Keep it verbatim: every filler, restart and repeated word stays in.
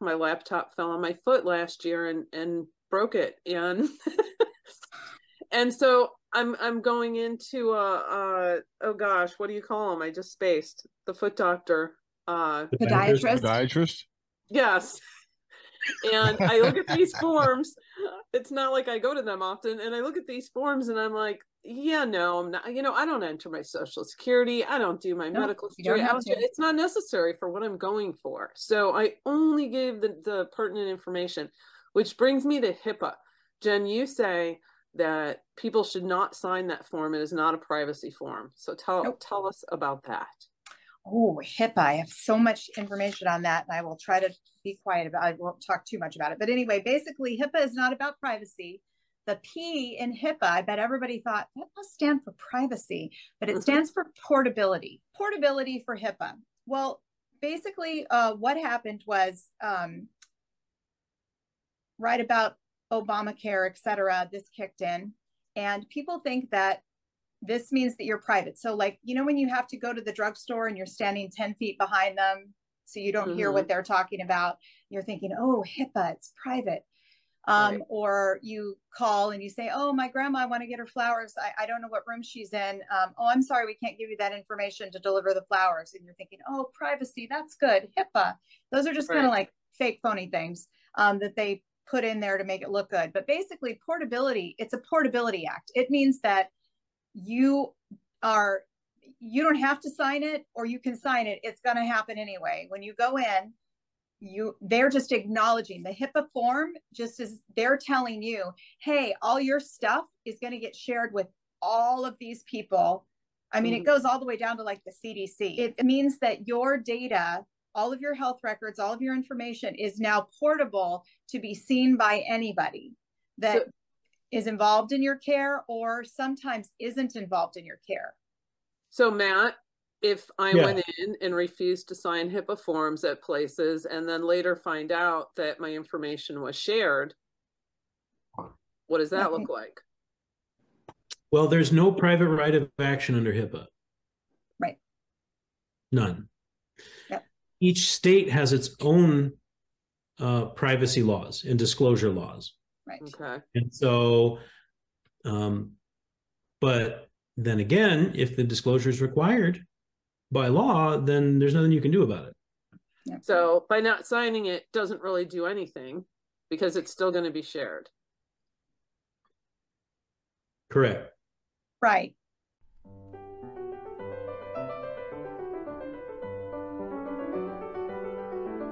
my laptop fell on my foot last year and, and broke it. And, and so I'm, I'm going into, uh, uh, oh gosh, what do you call them? I just spaced the foot doctor. Uh, Podiatrist. Podiatrist. yes. And I look at these forms. It's not like I go to them often. And I look at these forms and I'm like, yeah, no, I'm not, you know, I don't enter my social security. I don't do my No, medical you don't history. I have don't, to. it's not necessary for what I'm going for. So I only gave the, the pertinent information, which brings me to HIPAA. Jen, you say that people should not sign that form. It is not a privacy form. So tell, Nope. tell us about that. Oh, HIPAA. I have so much information on that, and I will try to be quiet about it. I won't talk too much about it. But anyway, basically, HIPAA is not about privacy. The P in HIPAA, I bet everybody thought that must stand for privacy, but it stands for portability. Portability for HIPAA. Well, basically, uh, what happened was um, right about Obamacare, et cetera, this kicked in, and people think that this means that you're private. So like, you know, when you have to go to the drugstore and you're standing ten feet behind them, so you don't mm-hmm. hear what they're talking about, you're thinking, oh, HIPAA, it's private. Um, right. Or you call and you say, oh, my grandma, I want to get her flowers. I, I don't know what room she's in. Um, oh, I'm sorry, we can't give you that information to deliver the flowers. And you're thinking, oh, privacy, that's good. HIPAA. Those are just right. kind of like fake phony things um, that they put in there to make it look good. But basically portability, it's a portability act. It means that you are, you don't have to sign it, or you can sign it. It's going to happen anyway. When you go in, you, they're just acknowledging the HIPAA form, just as they're telling you, hey, all your stuff is going to get shared with all of these people. I mean, mm-hmm. it goes all the way down to like the C D C. It, it means that your data, all of your health records, all of your information is now portable to be seen by anybody that so, is involved in your care or sometimes isn't involved in your care. So Matt, if I yeah. went in and refused to sign HIPAA forms at places and then later find out that my information was shared, what does that look like? Well, there's no private right of action under HIPAA. Right. None. Yep. Each state has its own uh, privacy laws and disclosure laws. Right. Okay. And so, um, but then again, if the disclosure is required by law, then there's nothing you can do about it. Yep. So by not signing it doesn't really do anything because it's still going to be shared. Correct. Right.